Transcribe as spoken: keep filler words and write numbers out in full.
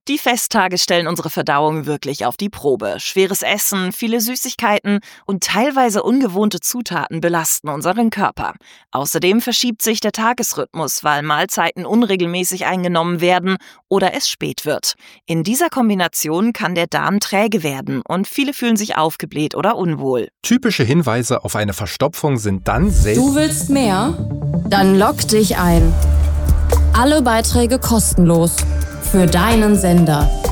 Die Festtage stellen unsere Verdauung wirklich auf die Probe. Schweres Essen, viele Süßigkeiten und teilweise ungewohnte Zutaten belasten unseren Körper. Außerdem verschiebt sich der Tagesrhythmus, weil Mahlzeiten unregelmäßig eingenommen werden oder es spät wird. In dieser Kombination kann der Darm träge werden und viele fühlen sich aufgebläht oder unwohl. Typische Hinweise auf eine Verstopfung sind dann selbst... Du willst mehr? Dann logg dich ein. Alle Beiträge kostenlos. Für deinen Sender.